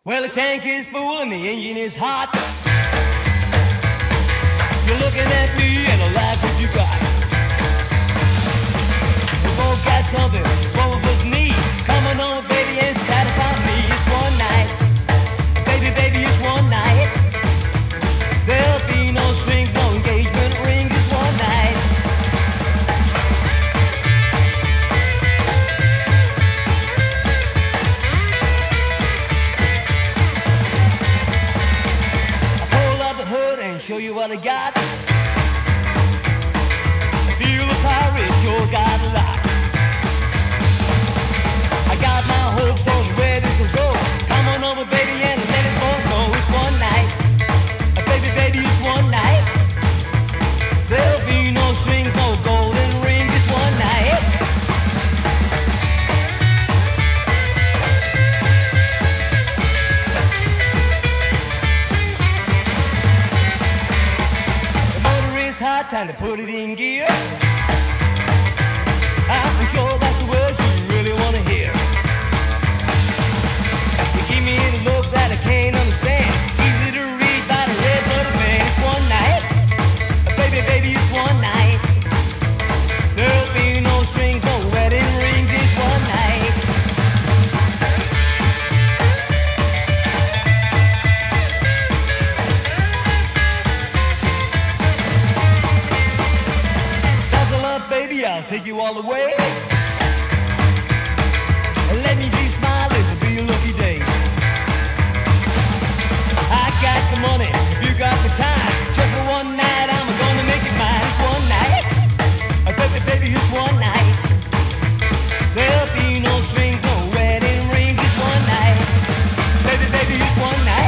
Well, the tank is full and the engine is hot. You're looking at me and I like what you got. We both got something both of us need. Come on over, baby, and satisfy me. It's one night, baby, baby, it's one night. There'll be no strings, no engagement ring. It's one night. Show you what I got. Feel the pirate, sure got a lot. I got my hopes on where this will go. Come on over, baby, and let it both go. It's one night, baby, baby, it's one night. There'll be no strings, no golden rings. It's one night. Hot time to put it in gear. I'm sure that's the word you really want to hear. You give me a look that I can't understand. Easy to read by the red-blooded man. It's one night, baby, baby, it's one night. There'll be no strings, no wedding rings. It's one night. Baby, I'll take you all the way. Let me see you smile, it'll be a lucky day. I got the money, if you got the time. Just for one night, I'm gonna make it mine. It's one night, baby, baby, it's one night. There'll be no strings, no wedding rings. It's one night, baby, baby, it's one night.